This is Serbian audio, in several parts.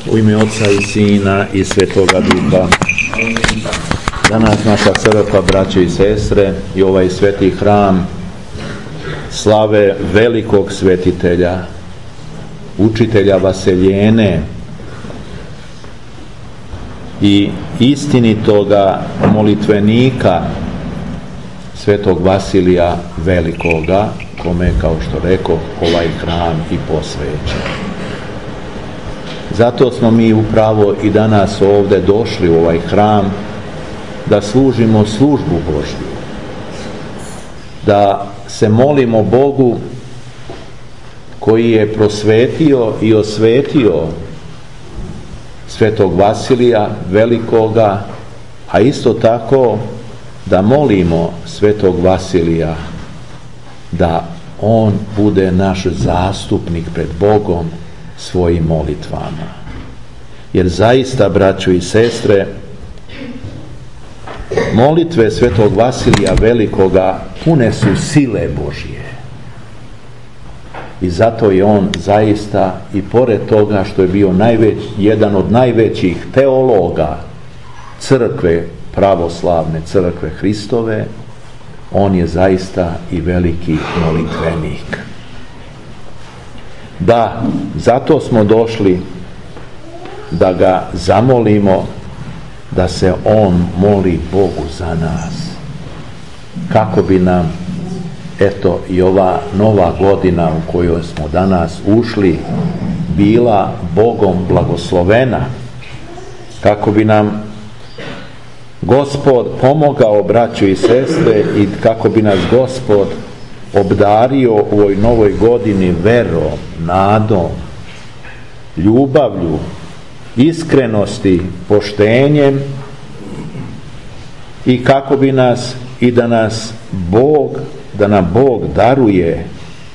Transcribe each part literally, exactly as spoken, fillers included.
U ime Oca i Sina i Svetoga Duha. Danas naša crkva, braće i sestre, i ovaj sveti hram slave velikog svetitelja, učitelja Vaseljene i istinitoga molitvenika svetog Vasilija Velikoga, kome, kao što rekao, ovaj hram i posvećen. Zato smo mi upravo i danas ovdje došli u ovaj hram da služimo službu Božju, da se molimo Bogu koji je prosvetio i osvetio svetog Vasilija Velikoga, a isto tako da molimo svetog Vasilija da on bude naš zastupnik pred Bogom svojim molitvama. Jer zaista, braćo i sestre, molitve svetog Vasilija Velikoga pune su sile Božje. I zato je on zaista, i pored toga što je bio najveć, jedan od najvećih teologa crkve, pravoslavne crkve Hristove, on je zaista i veliki molitvenik. Da, zato smo došli da ga zamolimo da se on moli Bogu za nas, kako bi nam, eto, i ova nova godina u kojoj smo danas ušli bila Bogom blagoslovena, kako bi nam Gospod pomogao, braćo i sestre, i kako bi nas Gospod obdario u ovoj novoj godini verom, nadom, ljubavlju, iskrenosti, poštenjem, i kako bi nas i da nas Bog, da nam Bog daruje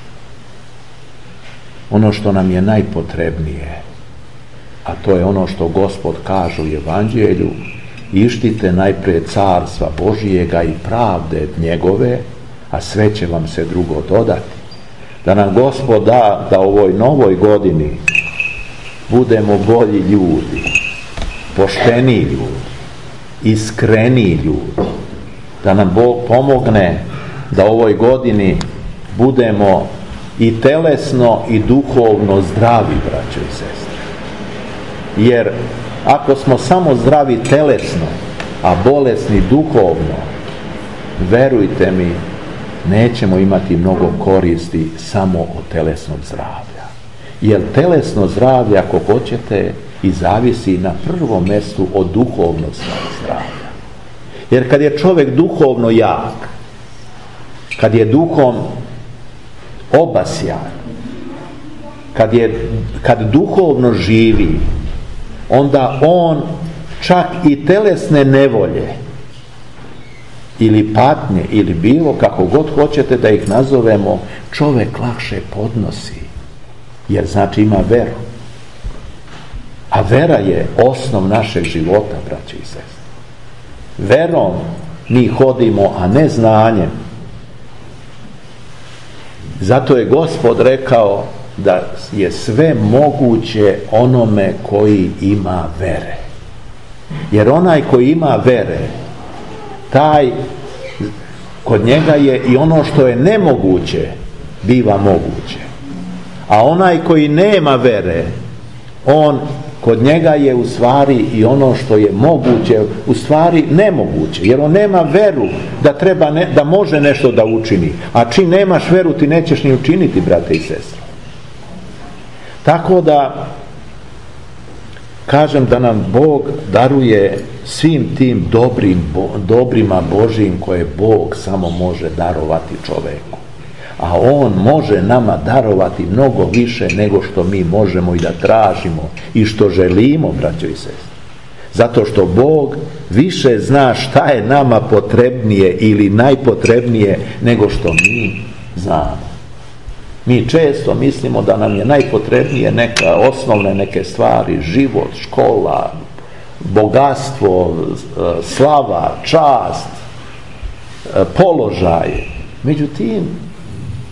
ono što nam je najpotrebnije, a to je ono što Gospod kaže u Evanđelju: ištite najprije carstva Božijega i pravde njegove, a sve će vam se drugo dodati. Da nam Gospod da da u ovoj novoj godini budemo bolji ljudi, pošteniji ljudi, iskreniji ljudi. Da nam Bog pomogne da u ovoj godini budemo i telesno i duhovno zdravi, braćo i sestre. Jer ako smo samo zdravi telesno, a bolesni duhovno, verujte mi, nećemo imati mnogo koristi samo od telesnog zdravlja. Jer telesno zdravlje, ako hoćete, i zavisi na prvom mjestu od duhovnog zdravlja. Jer kad je čovjek duhovno jak, kad je duhom obasjan, kad, je, kad duhovno živi, onda on čak i telesne nevolje ili patnje ili bilo kako god hoćete da ih nazovemo, čovjek lakše podnosi, jer znači ima veru. A vera je osnov našeg života, braći i sestre. Verom mi hodimo, a ne znanjem. Zato je Gospod rekao da je sve moguće onome koji ima vere. Jer onaj koji ima vere, taj, kod njega je i ono što je nemoguće biva moguće. A onaj koji nema vere, on, kod njega je u stvari i ono što je moguće u stvari nemoguće, jer on nema veru da treba ne, da može nešto da učini, a čim nemaš veru ti nećeš ni učiniti, brate i sestre. Tako da kažem da nam Bog daruje svim tim dobrim, dobrima Božijim koje Bog samo može darovati čoveku. A on može nama darovati mnogo više nego što mi možemo i da tražimo i što želimo, braćo i sestre. Zato što Bog više zna šta je nama potrebnije ili najpotrebnije nego što mi znamo. Mi često mislimo da nam je najpotrebnije neka osnovne neke stvari, život, škola, bogatstvo, slava, čast, položaj. Međutim,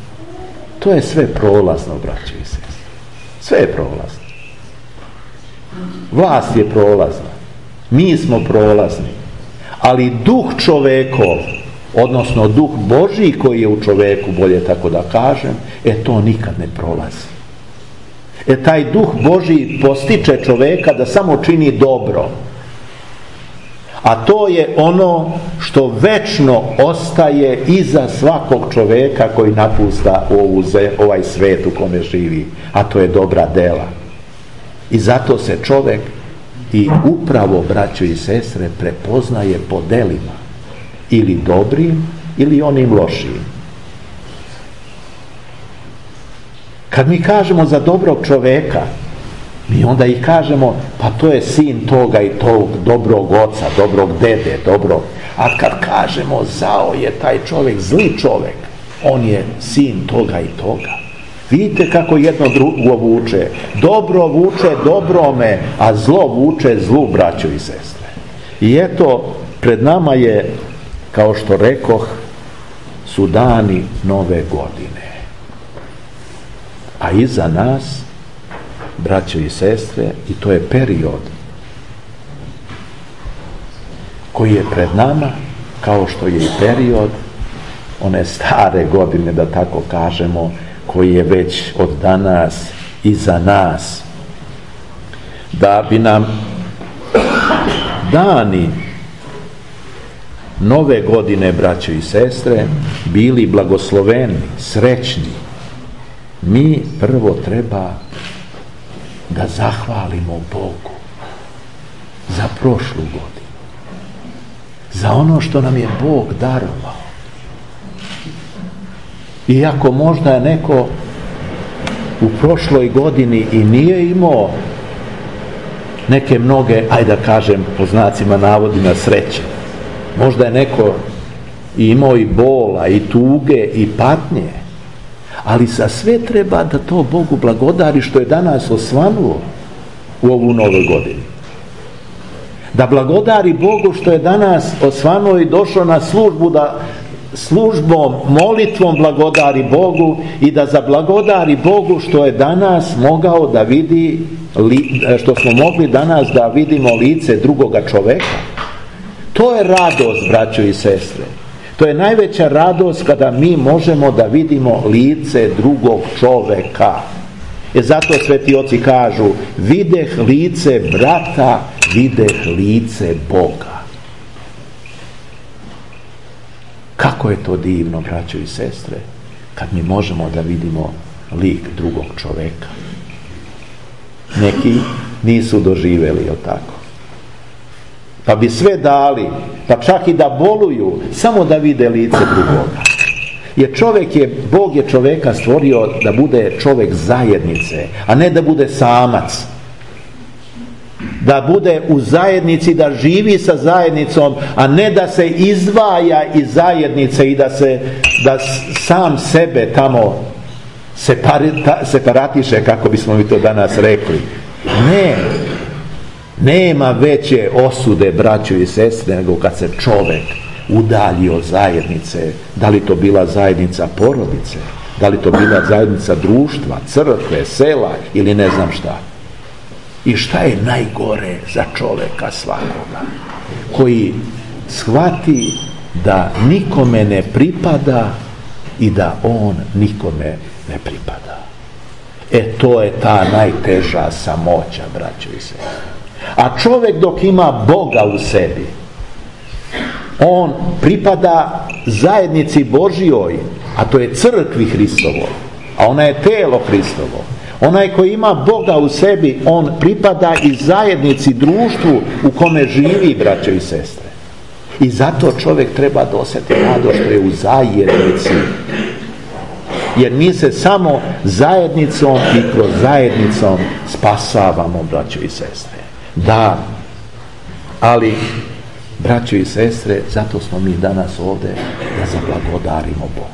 to je sve prolazno, braće i sestre. Sve je prolazno. Vlast je prolazna, mi smo prolazni, ali duh čovekov, odnosno duh Božji koji je u čoveku, bolje tako da kažem, e to nikad ne prolazi. E taj duh Božji postiče čoveka da samo čini dobro. A to je ono što večno ostaje iza svakog čoveka koji napusta ovu, ovaj svet u kome živi, a to je dobra dela. I zato se čovek i upravo, braćo i sestre, prepoznaje po delima, ili dobrim ili onim lošim. Kad mi kažemo za dobrog čoveka, mi onda i kažemo, pa to je sin toga i tog dobrog oca, dobrog dede, dobrog. A kad kažemo, zao je taj čovjek, zli čovjek, on je sin toga i toga. Vidite kako jedno drugo vuče. Dobro vuče dobrome, a zlo vuče zlu, braćo i sestre. I eto, pred nama je, kao što rekoh, su dani nove godine. A iza nas, braćo i sestre, i to je period koji je pred nama, kao što je i period one stare godine, da tako kažemo, koji je već od danas iza nas. Da bi nam dani nove godine, braćo i sestre, bili blagosloveni, srećni, mi prvo treba da zahvalimo Bogu za prošlu godinu, za ono što nam je Bog darovao. Iako možda je neko u prošloj godini i nije imao neke mnoge, ajde da kažem po znacima navodima, sreće. Možda je neko imao i bola, i tuge, i patnje, ali za sve treba da to Bogu blagodari što je danas osvanuo u ovu novoj godini. Da blagodari Bogu što je danas osvanuo i došao na službu, da službom, molitvom blagodari Bogu i da zablagodari Bogu što je danas mogao da vidi, što smo mogli danas da vidimo lice drugoga čoveka. To je radost, braćo i sestre. To je najveća radost kada mi možemo da vidimo lice drugog čoveka. E zato sveti oci kažu, videh lice brata, videh lice Boga. Kako je to divno, braćo i sestre, kad mi možemo da vidimo lik drugog čoveka. Neki nisu doživeli, jel tako? Pa bi sve dali, pa čak i da boluju, samo da vide lice drugoga. Jer čovjek je, Bog je čoveka stvorio da bude čovjek zajednice, a ne da bude samac. Da bude u zajednici, da živi sa zajednicom, a ne da se izdvaja iz zajednice i da se, da sam sebe tamo separita, separatiše, kako bismo mi to danas rekli. Ne. Nema veće osude, braćo i sestre, nego kad se čovjek udalji od zajednice, da li to bila zajednica porodice, da li to bila zajednica društva, crkve, sela ili ne znam šta. I šta je najgore za čovjeka svakoga? Koji shvati da nikome ne pripada i da on nikome ne pripada. E to je ta najteža samoća, braćo i sestre. A čovjek dok ima Boga u sebi, on pripada zajednici Božjoj, a to je crkvi Hristovoj, a ona je telo Hristovo. Onaj koji ima Boga u sebi, on pripada i zajednici, društvu u kome živi, braćo i sestre. I zato čovjek treba da osjeti radost što je u zajednici. Jer mi se samo zajednicom i kroz zajednicom spasavamo, braćo i sestre. Da, ali, braćo i sestre, zato smo mi danas ovdje da zablagodarimo Bogu.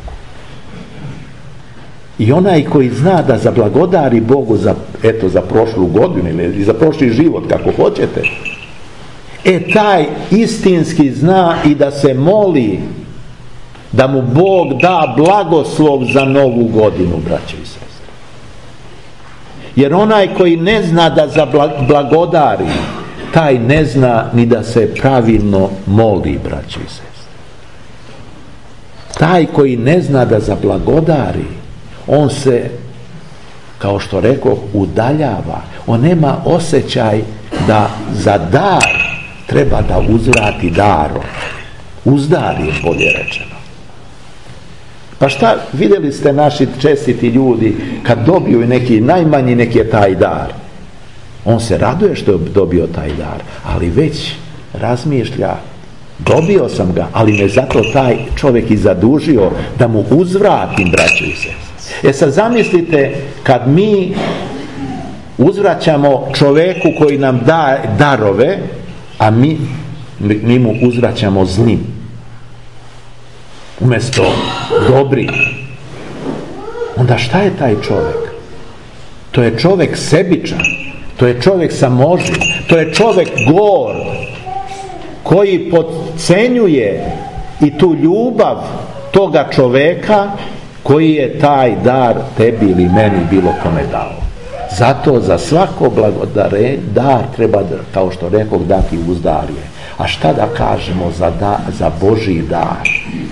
I onaj koji zna da zablagodari Bogu za, eto, za prošlu godinu ili za prošli život, kako hoćete, e taj istinski zna i da se moli da mu Bog da blagoslov za novu godinu, braćo i sestre. Jer onaj koji ne zna da zablagodari, taj ne zna ni da se pravilno moli, braćo i sestre. Taj koji ne zna da zablagodari, on se, kao što rekao, udaljava. On nema osjećaj da za dar treba da uzvrati darom. Uzdar je, bolje rečeno. Pa šta, vidjeli ste naši čestiti ljudi kad dobiju neki najmanji neki je taj dar. On se raduje što je dobio taj dar, ali već razmišlja, dobio sam ga, ali me zato taj čovjek i zadužio da mu uzvratim, braćo i sestre. E sad zamislite kad mi uzvraćamo čovjeku koji nam da darove, a mi, mi mu uzvraćamo zlim umjesto dobri. Onda šta je taj čovjek? To je čovjek sebičan, to je čovjek samoživ, to je čovjek gord koji podcenjuje i tu ljubav toga čovjeka koji je taj dar tebi ili meni bilo kome dao. Zato za svako blagodare dar treba, kao što rekao, dati uzdarje. A šta da kažemo za, da, za Božji dar?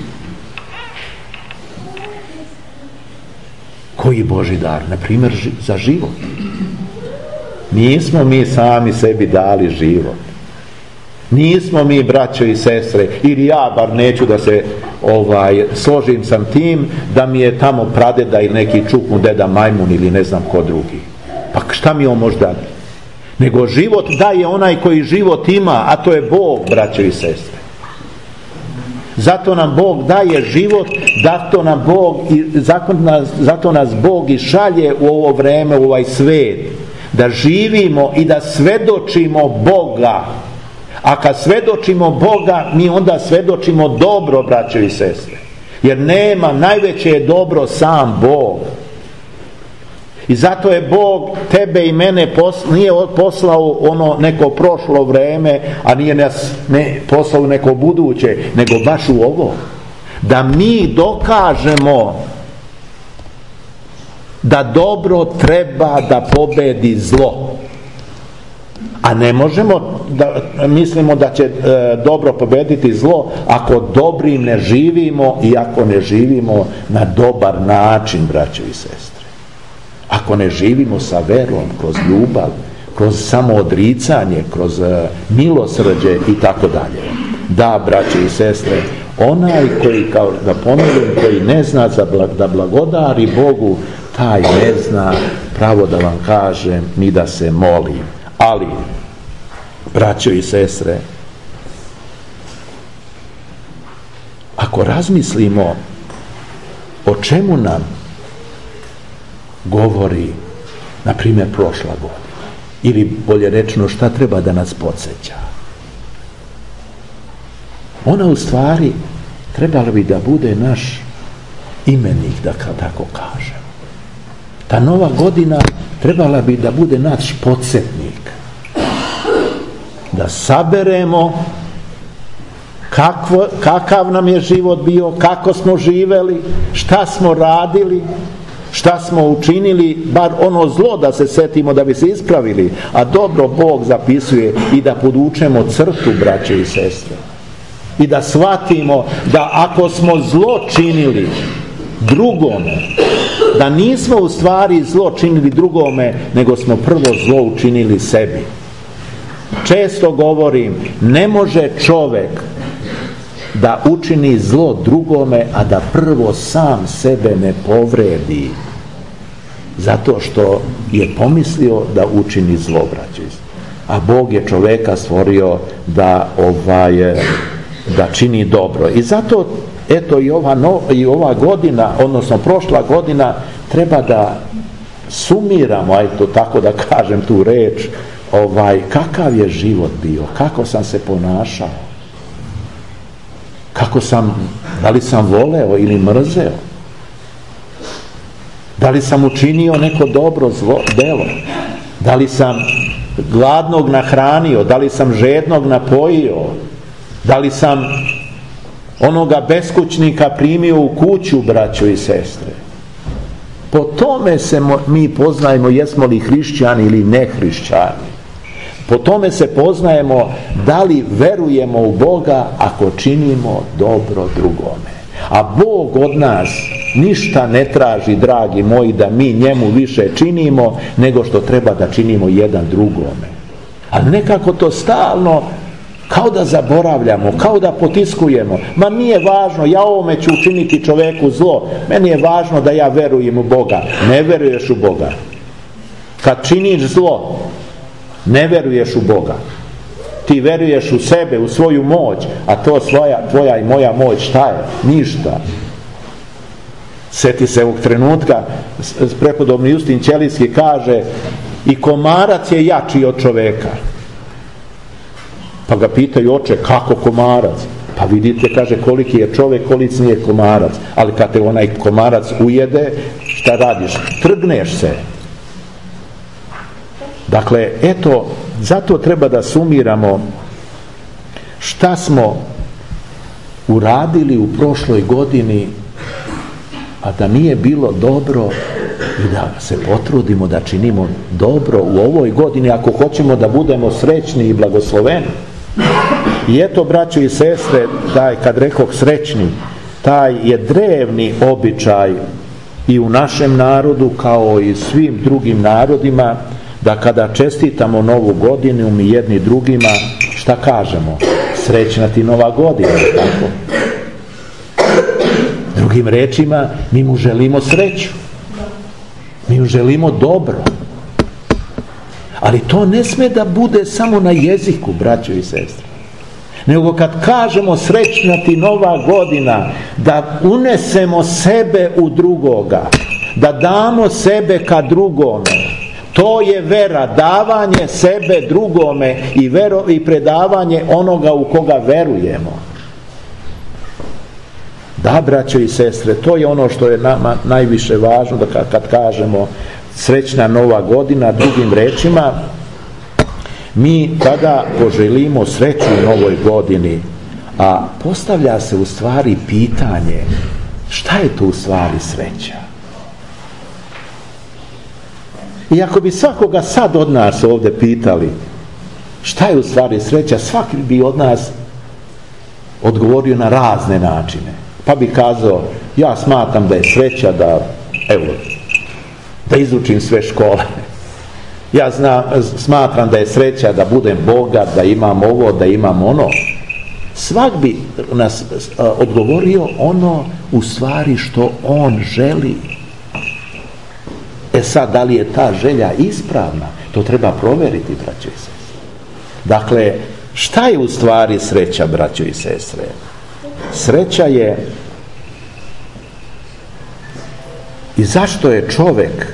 Koji Božji dar? Na primjer za život. Nismo mi sami sebi dali život. Nismo mi, braćo i sestre, ili ja bar neću da se ovaj, složim sam tim da mi je tamo pradeda ili neki čuknu deda majmun ili ne znam ko drugi. Pa šta mi on može dati? Nego život daje onaj koji život ima, a to je Bog, braćo i sestre. Zato nam Bog daje život, zato nam Bog i zato nas, zato nas Bog i šalje u ovo vreme, u ovaj svijet, da živimo i da svedočimo Boga. A kad svedočimo Boga, mi onda svedočimo dobro, braćo i sestre. Jer nema, najveće je dobro sam Bog. I zato je Bog tebe i mene posla, nije poslao ono neko prošlo vreme, a nije nas ne, poslao neko buduće, nego baš u ovo. Da mi dokažemo da dobro treba da pobedi zlo. A ne možemo da mislimo da će e, dobro pobediti zlo ako dobrim ne živimo i ako ne živimo na dobar način, braćo i sestre. Ako ne živimo sa verom, kroz ljubav, kroz samoodricanje, kroz uh, milosrđe i tako dalje. Da, braće i sestre, onaj koji, kao da ponovim, koji ne zna za blag, da blagodari Bogu, taj ne zna, pravo da vam kažem, ni da se moli. Ali, braćo i sestre, ako razmislimo o čemu nam govori, na primjer, prošla godina, ili bolje rečeno šta treba da nas podsjeća, ona u stvari trebala bi da bude naš imenik, da tako kažem. Ta nova godina trebala bi da bude naš podsjetnik, da saberemo kakvo, kakav nam je život bio, kako smo živeli, šta smo radili, šta smo učinili, bar ono zlo da se setimo da bi se ispravili, a dobro Bog zapisuje i da podučemo crtu, braće i sestre, i da shvatimo da ako smo zlo činili drugome, da nismo u stvari zlo činili drugome, nego smo prvo zlo učinili sebi. Često govorim, ne može čovjek da učini zlo drugome, a da prvo sam sebe ne povredi, zato što je pomislio da učini zlo, braći. A Bog je čovjeka stvorio da ovaj da čini dobro. I zato eto i ova no, i ova godina, odnosno prošla godina, treba da sumiramo, aj to tako da kažem tu reč, ovaj kakav je život bio, kako sam se ponašao, kako sam, da li sam voleo ili mrzeo, da li sam učinio neko dobro zlo, delo, da li sam gladnog nahranio, da li sam žednog napojio, da li sam onoga beskućnika primio u kuću, braćo i sestre. Po tome se mi poznajemo jesmo li hrišćani ili ne hrišćani. Po tome se poznajemo da li verujemo u Boga ako činimo dobro drugome. A Bog od nas ništa ne traži, dragi moji, da mi njemu više činimo nego što treba da činimo jedan drugome. Ali nekako to stalno kao da zaboravljamo, kao da potiskujemo. Ma nije važno, ja ovome ću učiniti čoveku zlo. Meni je važno da ja verujem u Boga. Ne veruješ u Boga. Kad činiš zlo, ne veruješ u Boga. Ti veruješ u sebe, u svoju moć, a to svoja, tvoja i moja moć šta je? Ništa. Sjeti se ovog trenutka, prepodobni Justin Ćelijski kaže, i komarac je jači od čoveka. Pa ga pitaju, oče, kako komarac? Pa vidite, kaže, koliki je čovek, koliki nije komarac. Ali kad te onaj komarac ujede, šta radiš? Trgneš se. Dakle, eto, zato treba da sumiramo šta smo uradili u prošloj godini, a da nije bilo dobro, i da se potrudimo da činimo dobro u ovoj godini ako hoćemo da budemo srećni i blagosloveni. I eto, braćo i sestre, taj, kad rekoh srećni, taj je drevni običaj i u našem narodu kao i svim drugim narodima, da kada čestitamo novu godinu mi jedni drugima, šta kažemo? Srećna ti nova godina, tako? Drugim rečima, mi mu želimo sreću. Mi mu želimo dobro. Ali to ne sme da bude samo na jeziku, braćo i sestre. Nego kad kažemo srećna ti nova godina, da unesemo sebe u drugoga, da damo sebe ka drugome. To je vera, davanje sebe drugome i, vero, i predavanje onoga u koga verujemo. Da, braćo i sestre, to je ono što je nama najviše važno, da kad, kad kažemo srećna nova godina, drugim rečima, mi tada poželimo sreću u novoj godini, a postavlja se u stvari pitanje, šta je to u stvari sreća? I ako bi svakoga sad od nas ovdje pitali šta je u stvari sreća, svaki bi od nas odgovorio na razne načine. Pa bi kazao, ja smatram da je sreća da, evo, da izučim sve škole. Ja znam, smatram da je sreća da budem bogat, da imam ovo, da imam ono. Svak bi nas odgovorio ono u stvari što on želi. E sad, da li je ta želja ispravna? To treba provjeriti, braćo i sestre. Dakle, šta je u stvari sreća, braćo i sestre? Sreća je, i zašto je čovjek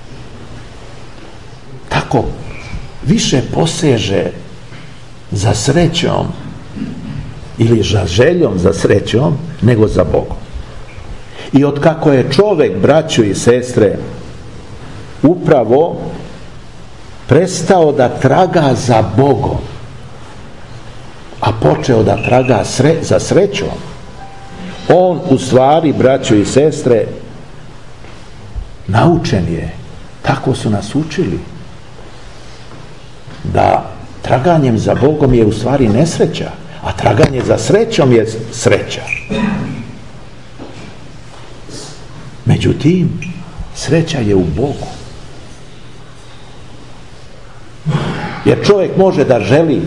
tako više poseže za srećom ili za željom za srećom nego za Bogom. I otkako je čovjek, braćo i sestre, upravo prestao da traga za Bogom, a počeo da traga sre, za srećom, on u stvari, braćo i sestre, naučen je, tako su nas učili, da traganjem za Bogom je u stvari nesreća, a traganje za srećom je sreća. Međutim, sreća je u Bogu. Jer čovjek može da želi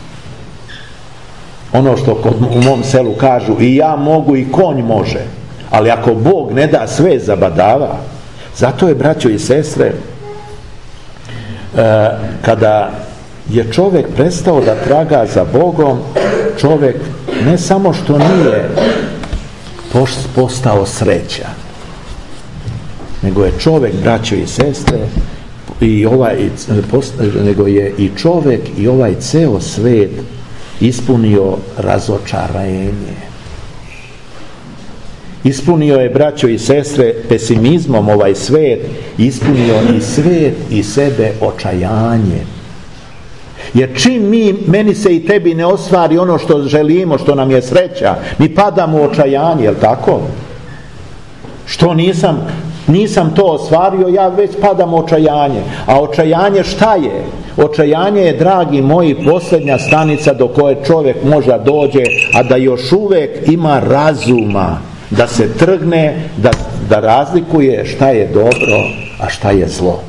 ono što kod, u mom selu kažu, i ja mogu i konj može, ali ako Bog ne da, sve zabadava. Zato je, braćo i sestre, e, kada je čovjek prestao da traga za Bogom, čovjek ne samo što nije postao srećan, nego je čovjek, braćo i sestre, i ovaj, nego je i čovjek i ovaj ceo svet ispunio razočarenje. Ispunio je, braćo i sestre, pesimizmom ovaj svet, ispunio i svet i sebe očajanje. Jer čim mi, meni se i tebi ne ostvari ono što želimo, što nam je sreća, mi padamo u očajanje, jel tako? Što nisam nisam to ostvario, ja već padam u očajanje. A očajanje šta je? Očajanje je, dragi moji, posljednja stanica do koje čovjek može dođe, a da još uvijek ima razuma da se trgne, da, da razlikuje šta je dobro, a šta je zlo.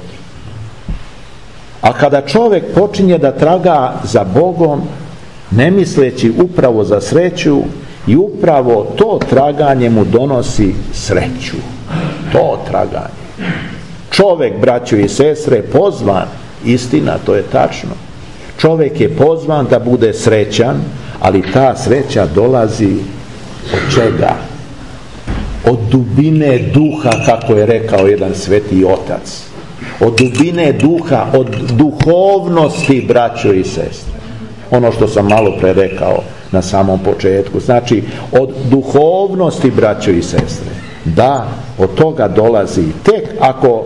A kada čovjek počinje da traga za Bogom, ne misleći upravo za sreću, i upravo to traganje mu donosi sreću. To traganje. Čovjek, braćo i sestre, pozvan, istina, to je tačno. Čovjek je pozvan da bude srećan, ali ta sreća dolazi od čega? Od dubine duha, kako je rekao jedan sveti otac. Od dubine duha, od duhovnosti, braćo i sestre. Ono što sam malo pre rekao na samom početku. Znači, od duhovnosti, braćo i sestre. Da, od toga dolazi. Tek ako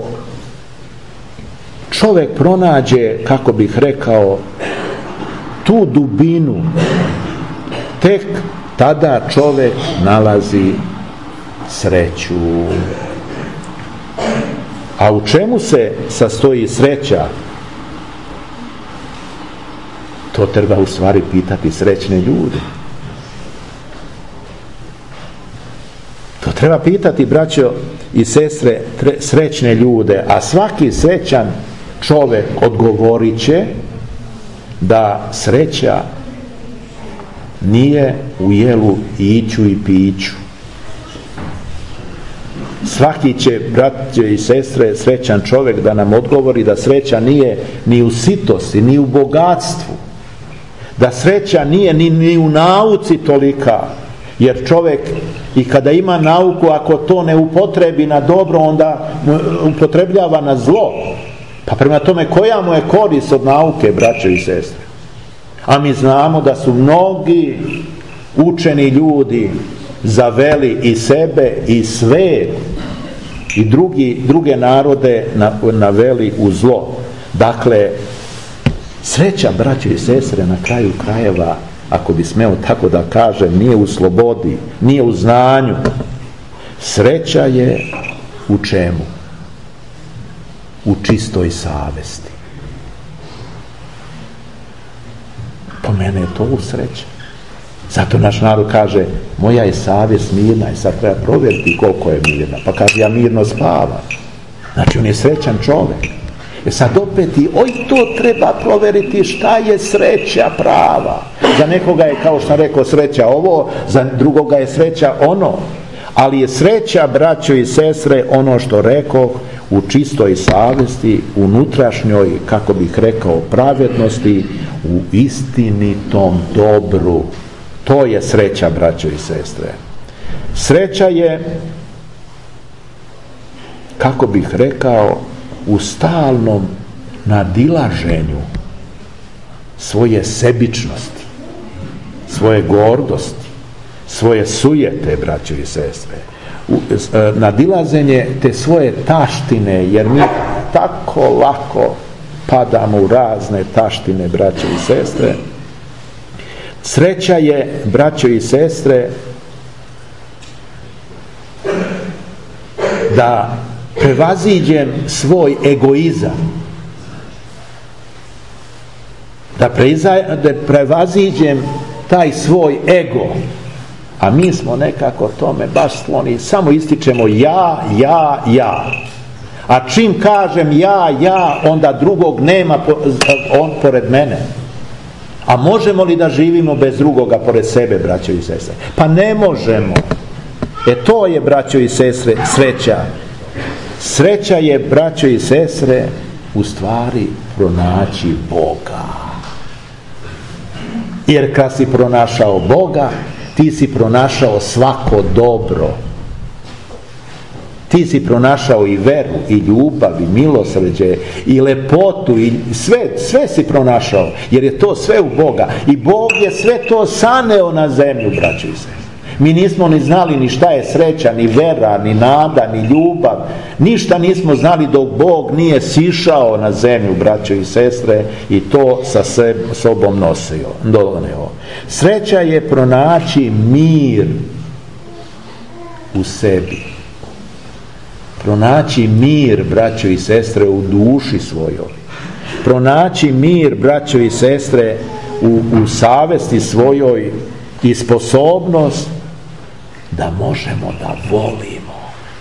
čovjek pronađe, kako bih rekao, tu dubinu, tek tada čovjek nalazi sreću. A u čemu se sastoji sreća? To treba u stvari pitati srećne ljude. To treba pitati, braćo i sestre, tre, srećne ljude, a svaki srećan čovjek odgovorit će da sreća nije u jelu, iću i piću. Svaki će, braće i sestre, srećan čovjek da nam odgovori da sreća nije ni u sitosti, ni u bogatstvu. Da sreća nije ni, ni u nauci tolika. Jer čovjek i kada ima nauku, ako to ne upotrebi na dobro, onda upotrebljava na zlo. Pa prema tome, koja mu je korist od nauke, braće i sestre? A mi znamo da su mnogi učeni ljudi zaveli i sebe i sve i drugi, druge narode naveli u zlo. Dakle, sreća, braće i sestre, na kraju krajeva, ako bi smeo tako da kažem, nije u slobodi, nije u znanju. Sreća je u čemu? U čistoj savesti. Po mene je to u sreći. Zato naš narod kaže, moja je savjest mirna, i sad treba provjeriti koliko je mirna. Pa kaže, ja mirno spavam. Znači, on je srećan čovjek. E sad opet i oj, to treba provjeriti šta je sreća prava. Za nekoga je, kao što sam rekao, sreća ovo, za drugoga je sreća ono. Ali je sreća, braćo i sestre, ono što rekoh, u čistoj savjesti, unutrašnjoj, kako bih rekao, pravednosti, u istinitom dobru. To je sreća, braćo i sestre. Sreća je, kako bih rekao, u stalnom nadilaženju svoje sebičnosti, svoje gordosti, svoje sujete, braćo i sestre. Nadilaženje te svoje taštine, jer mi tako lako padamo u razne taštine, braćo i sestre. Sreća je, braćo i sestre, da prevaziđem svoj egoizam, da, preza, da prevaziđem taj svoj ego, a mi smo nekako tome baš skloni, samo ističemo ja, ja, ja. A čim kažem ja, ja, onda drugog nema on pored mene. A možemo li da živimo bez drugoga pored sebe, braćo i sestre? Pa ne možemo. E to je, braćo i sestre, sreća. Sreća je, braćo i sestre, u stvari pronaći Boga. Jer kad si pronašao Boga, ti si pronašao svako dobro. Ti si pronašao i veru, i ljubav, i milosrđe, i lepotu, i sve, sve si pronašao, jer je to sve u Boga. I Bog je sve to saneo na zemlju, braćo i sestre. Mi nismo ni znali ni šta je sreća, ni vera, ni nada, ni ljubav. Ništa nismo znali dok Bog nije sišao na zemlju, braćo i sestre, i to sa sobom nosio, doneo. Sreća je pronaći mir u sebi. pronaći mir, braćo i sestre, u duši svojoj, pronaći mir, braćo i sestre, u, u savesti svojoj i sposobnost da možemo da volimo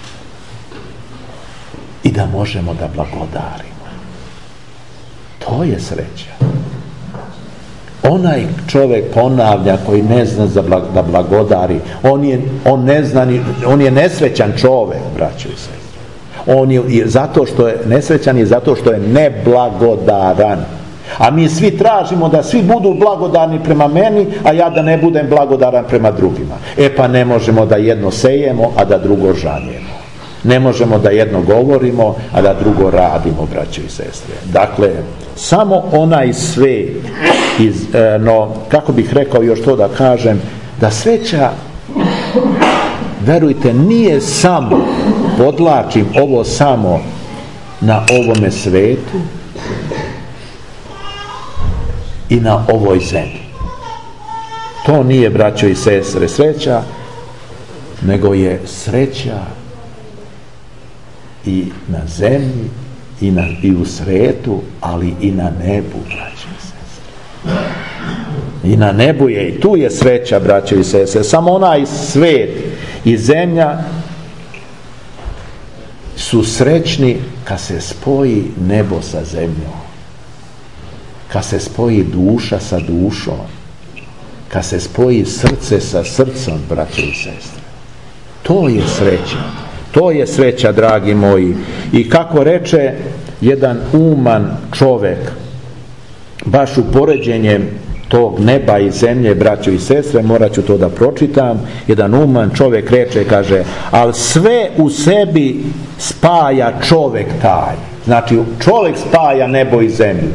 i da možemo da blagodarimo. To je sreća. Onaj čovjek, ponavlja, koji ne zna da blagodari, on je, on ne zna ni, on je nesrećan čovjek, braćo i sestre. On je, zato što je nesrećan je zato što je neblagodaran. A mi svi tražimo da svi budu blagodarni prema meni, a ja da ne budem blagodaran prema drugima. E pa ne možemo da jedno sejemo, a da drugo žanjemo. Ne možemo da jedno govorimo, a da drugo radimo, braćo i sestre. Dakle, samo onaj svet, iz, no, kako bih rekao još to da kažem, da sreća, verujte, nije samo, podlačim ovo samo na ovome svetu i na ovoj zemlji. To nije, braćo i sestre, sreća, nego je sreća i na zemlji i, na, i u svijetu, ali i na nebu, braćo i sestre. I na nebu je, i tu je sreća, braćo i sestre. Samo onaj svijet i zemlja su srećni kad se spoji nebo sa zemljom, kad se spoji duša sa dušom, kad se spoji srce sa srcem, braćo i sestre. To je sreća. To je sreća, dragi moji. I kako reče jedan uman čovek, baš u poređenjem tog neba i zemlje, braćo i sestre, morat ću to da pročitam, jedan uman čovek reče, kaže, ali sve u sebi spaja čovek taj. Znači, čovek spaja nebo i zemlju.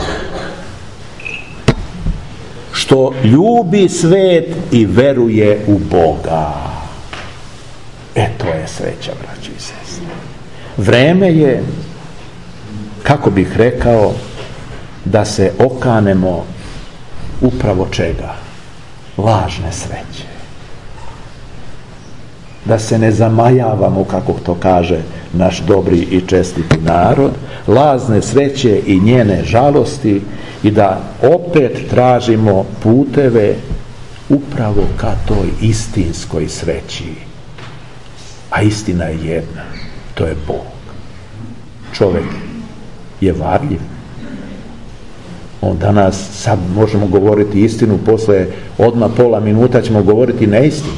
Što ljubi svet i veruje u Boga. E, to je sreća, braćo i sestre. Vreme je, kako bih rekao, da se okanemo upravo čega? Lažne sreće. Da se ne zamajavamo, kako to kaže naš dobri i čestiti narod, lažne sreće i njene žalosti, i da opet tražimo puteve upravo ka toj istinskoj sreći. A istina je jedna, to je Bog. Čovjek je varljiv. On danas, sad možemo govoriti istinu, posle odmah pola minuta ćemo govoriti neistinu.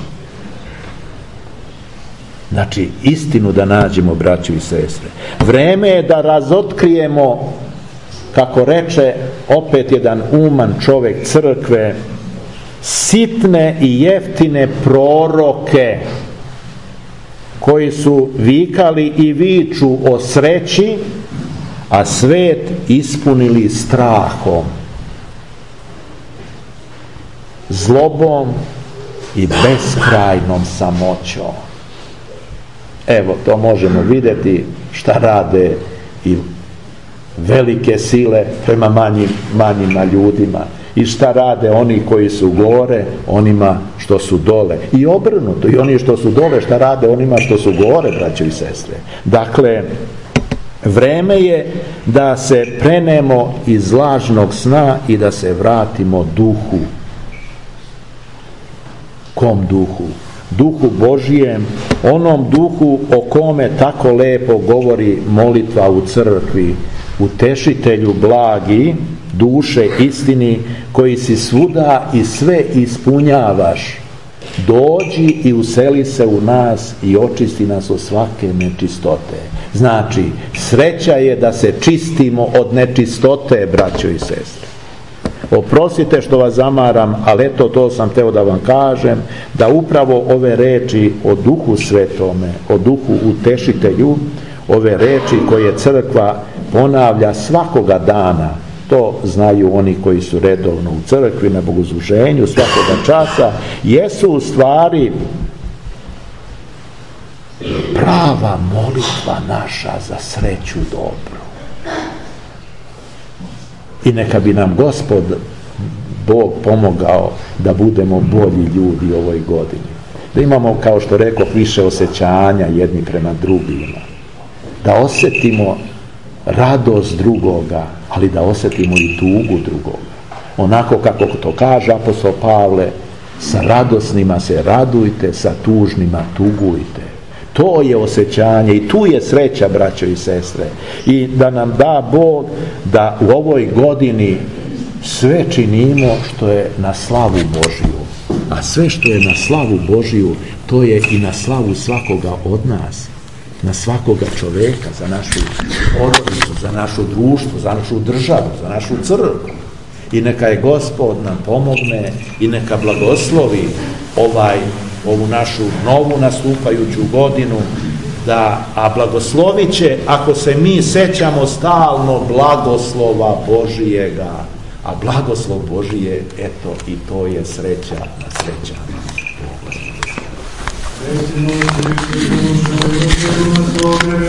Znači, istinu da nađemo, braćo i sestre. Vreme je da razotkrijemo, kako reče opet jedan uman čovjek crkve, sitne i jeftine proroke koji su vikali i viču o sreći, a svet ispunili strahom, zlobom i beskrajnom samoćom. Evo, to možemo vidjeti šta rade i velike sile prema manjim, manjima ljudima, i šta rade oni koji su gore onima što su dole, i obrnuto, i oni što su dole šta rade onima što su gore, braćo i sestre. Dakle, vreme je da se prenemo iz lažnog sna i da se vratimo duhu. Kom duhu? Duhu Božijem, onom duhu o kome tako lepo govori molitva u crkvi, utešitelju blagi, duše istini, koji si svuda i sve ispunjavaš, dođi i useli se u nas i očisti nas od svake nečistote. Znači, sreća je da se čistimo od nečistote, braćo i sestre. Oprostite što vas zamaram, ali eto, to sam teo da vam kažem, da upravo ove reči o Duhu Svetome, o Duhu Utešitelju, ove reči koje crkva ponavlja svakoga dana, to znaju oni koji su redovno u crkvi, na bogosluženju svakoga časa, jesu u stvari prava molitva naša za sreću dobru. I neka bi nam Gospod Bog pomogao da budemo bolji ljudi u ovoj godini. Da imamo, kao što rekao, više osjećanja jedni prema drugima. da osjetimo radost drugoga, ali da osjetimo i tugu drugoga. Onako kako to kaže apostol Pavle, sa radosnima se radujte, sa tužnima tugujte. To je osjećanje i tu je sreća, braćo i sestre. I da nam da Bog da u ovoj godini sve činimo što je na slavu Božiju. A sve što je na slavu Božiju, to je i na slavu svakoga od nas. Na svakoga čoveka, za našu porodicu, za naše društvo, za našu državu, za našu crkvu. I neka je Gospod nam pomogne i neka blagoslovi ovaj, ovu našu novu nastupajuću godinu, da, a blagoslovit će ako se mi sećamo stalno blagoslova Božijega, a blagoslov Božije, eto, i to je sreća na srećama.